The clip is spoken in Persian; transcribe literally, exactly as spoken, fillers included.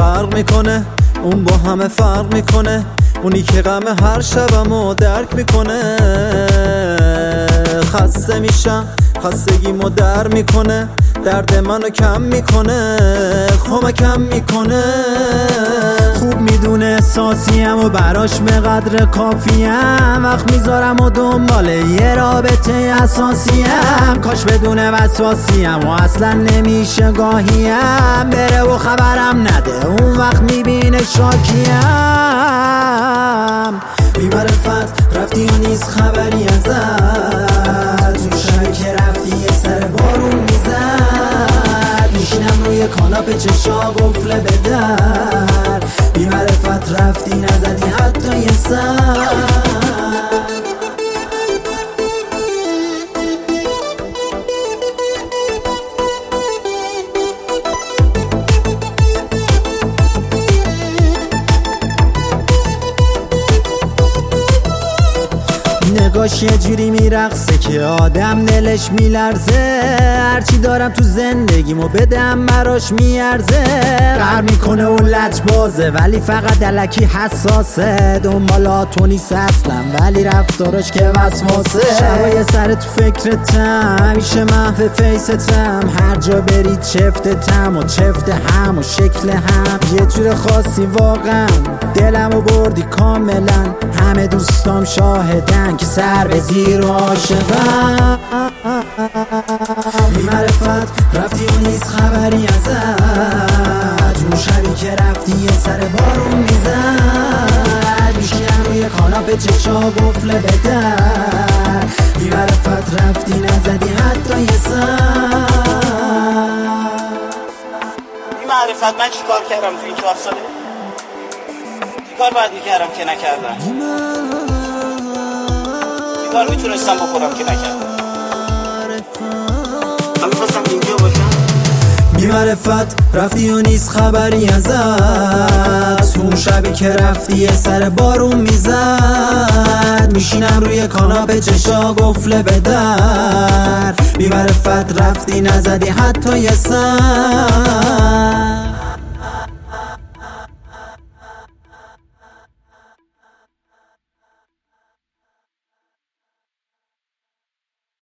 فرق میکنه، اون با همه فرق میکنه، اونی که غم هر شبمو درک میکنه. خسته میشم، خستگیمو در میکنه، درد منو کم میکنه، کمکم میکنه. خوب میدونه احساسیم و براش به قدر کافیم، وقت میذارم و دنبال یه رابطه اساسیم. کاش بدون وسواسیم و اصلا نمیشه گاهیم، بره و خبرم نده اون وقت میبینه شاکیم. بی‌معرفت رفتی و نیست خبری ازت، اون شبی که رفتی یه سر بارون میزد، میشینم روی کاناپه چشا قفله به در. بی‌معرفت رفتی نزدی حتی یه سر. نگاش یه جوری میرقصه که آدم دلش میلرزه، هرچی دارم تو زندگیمو بدم براش میارزه. قهر میکنه و لج بازه ولی فقط الکی حساسه، دنبالاتو نیست اصلا ولی رفتارش که وسواسه. شبای سر تو فکرتم، همیشه محو فیستم، هر جا برید چفتتم و چفت هم و شکل هم. یه جور خاصی واقعا دلمو بردی کاملا، همه دوستام شاهدن که سر به زیر و عاشقم. بی‌معرفت رفتی و نیست خبری ازت، اون شبی که رفتی یه سر بارون میزد، میشینم روی کاناپه چشا قفله به در. بی‌معرفت رفتی نزدی حتی یه سر. بی‌معرفت من چی کار کردم تو این چهار ساله؟ چی کار باید میکردم که نکردم؟ چی کار میتونستم بکنم که نکردم؟ من میخواستم اینجا باشم. بی‌معرفت رفتی و نیست خبری ازت، اون شبی که رفتی یه سر بارون میزد، میشینم روی کاناپه چشا قفله به در. بی‌معرفت رفتی نزدی حتی یه سر.